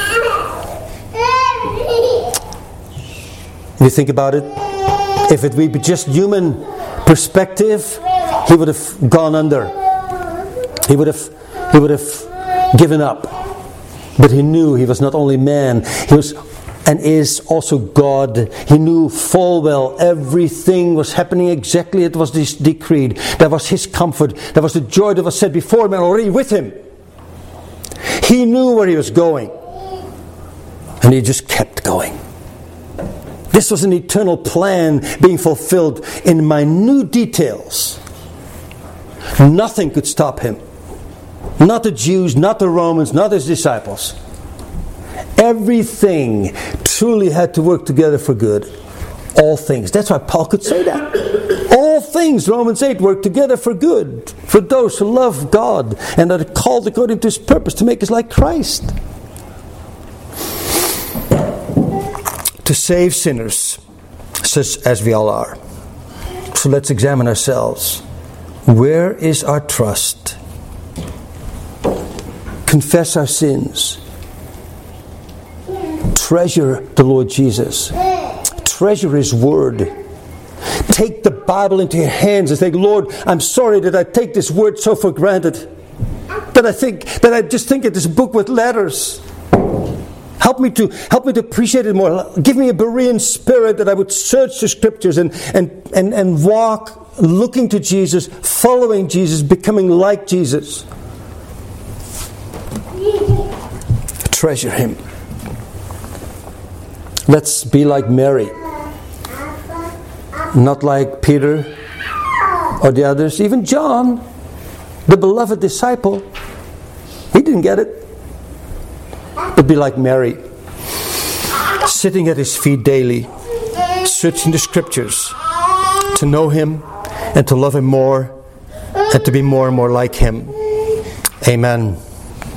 You think about it? If it would be just human perspective, he would have gone under. He would have he would have given up. But he knew he was not only man, he was and is also God. He knew full well everything was happening exactly as it was this decreed. That was his comfort. That was the joy that was set before him and already with him. He knew where he was going. And he just kept going. This was an eternal plan being fulfilled in minute details. Nothing could stop him. Not the Jews, not the Romans, not his disciples. Everything truly had to work together for good. All things. That's why Paul could say that. All things, Romans eight, work together for good. For those who love God and are called according to His purpose to make us like Christ. To save sinners, such as we all are. So let's examine ourselves. Where is our trust? Confess our sins. Treasure the Lord Jesus. Treasure His Word. Take the Bible into your hands and say, Lord, I'm sorry that I take this Word so for granted. That I think that I just think it is a book with letters. Help me to help me to appreciate it more. Give me a Berean spirit that I would search the Scriptures and and, and, and walk looking to Jesus, following Jesus, becoming like Jesus. Treasure Him. Let's be like Mary. Not like Peter or the others. Even John, the beloved disciple, he didn't get it. But be like Mary, sitting at His feet daily, searching the Scriptures to know Him and to love Him more and to be more and more like Him. Amen.